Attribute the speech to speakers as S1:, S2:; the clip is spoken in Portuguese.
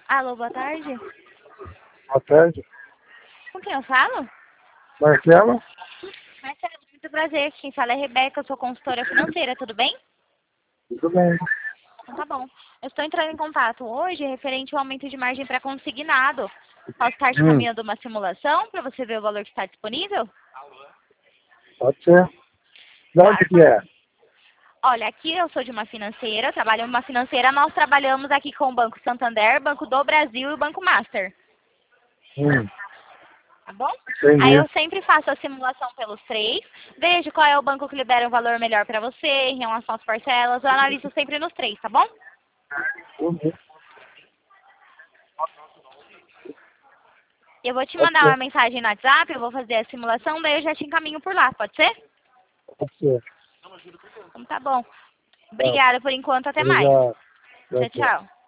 S1: Alô, boa tarde.
S2: Boa tarde.
S1: Com quem eu falo?
S2: Marcelo?
S1: Marcelo, muito prazer. Quem fala é Rebeca, eu sou consultora financeira, tudo bem?
S2: Tudo bem.
S1: Então tá bom. Eu estou entrando em contato hoje referente ao aumento de margem para consignado. Posso estar te encaminhando uma simulação para você ver o valor que está disponível?
S2: Pode ser. De onde que é?
S1: Olha, aqui eu sou de uma financeira, trabalho em uma financeira, nós trabalhamos aqui com o Banco Santander, Banco do Brasil e o Banco Master, tá bom?
S2: Entendi.
S1: Aí eu sempre faço a simulação pelos três, vejo qual é o banco que libera um valor melhor para você em relação às parcelas, eu analiso sempre nos três, tá bom?
S2: Uhum.
S1: Eu vou te
S2: Pode
S1: mandar uma
S2: ser.
S1: mensagem no WhatsApp, eu vou fazer a simulação, daí eu já te encaminho por lá, pode ser?
S2: Pode ser.
S1: Então tá bom.
S2: Tá.
S1: Obrigada por enquanto, até mais.
S2: Obrigado.
S1: Tchau,
S2: Tchau.
S1: tchau.